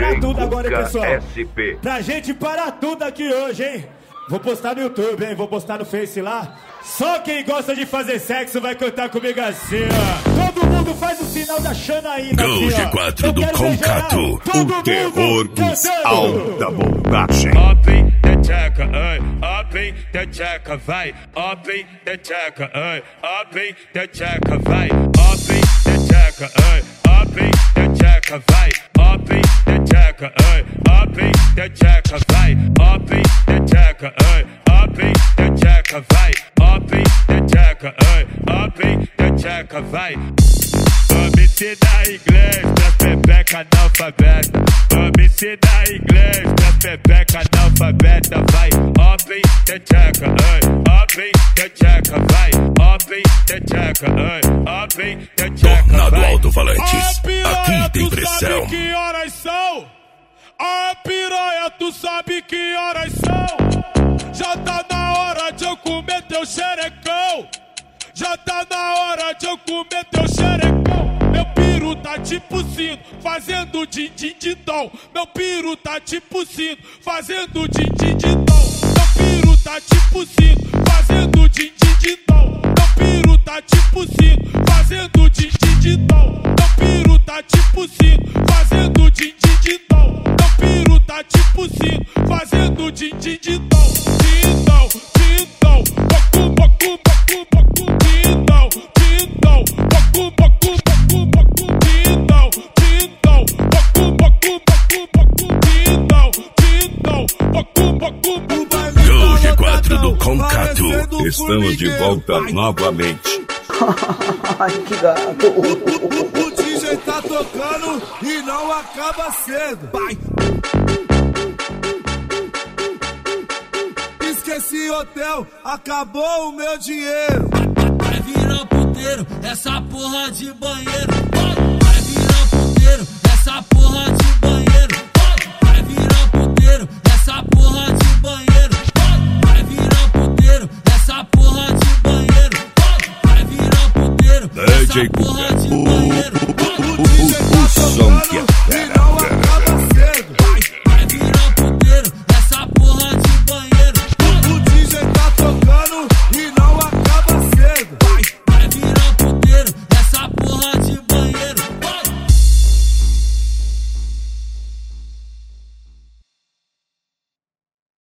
parar tudo agora, hein, pessoal? SP. Pra gente parar tudo aqui hoje, hein? Vou postar no YouTube, hein? Vou postar no Face lá. Só quem gosta de fazer sexo vai cantar comigo assim, ó. Todo mundo faz o sinal da Xanaína. Go G4 do Concato, o terror dos alta montagem. Up da tcheca, up da tcheca, vai. Up da tcheca, up da tcheca, vai. Up da tcheca, up da tcheca, vai. Up da tcheca, up da tcheca, vai. Up da tcheca, up da tcheca, vai. Up da tcheca, up da tcheca, vai. Vamos ensinar inglês pras pepeca analfabeta. Vamos ensinar inglês pras pepeca analfabeta. Vai, up da tcheca, up da tcheca, vai. Up da tcheca, up da tcheca, vai. Tornado Alto-Falantes, aqui tem pressão. Tu sabe que horas são? A piranha, tu sabe que horas são? Já tá na hora de eu comer teu xerecão. Já tá na hora de eu comer teu xerecão. Meu piru tá tipo sino, fazendo din-din-din-dom. Meu piru tá tipo sino, fazendo din-din-din-dom. Meu piru tá tipo sino, fazendo din-din-din-dom. Meu piru tá tipo sino, fazendo din-din-din-dom. Meu piru tá tipo sino, fazendo din-din-din-dom. Meu piru tá tipo sino, fazendo din-din-din-dom. Din-dom, din-dom, bacu, bacu, bacu, bacu. Din-dom, din-dom, bacu, bacu, bacu, bacu. Din-dom, din-dom, bacu, bacu, bacu, bacu. Din-dom, din-dom, bacu, bacu, bacu. Go G4 do Concato, estamos de volta novamente. Ai, que gato. O DJ tá tocando e não acaba cedo. Vai. Esqueci hotel, acabou o meu dinheiro. Vai virar puteiro, essa porra de banheiro. Vai virar puteiro, essa porra de banheiro. Vai virar puteiro, essa porra de banheiro. Vai virar puteiro, essa porra de banheiro. Vai virar puteiro, essa porra de banheiro. O som que é fera.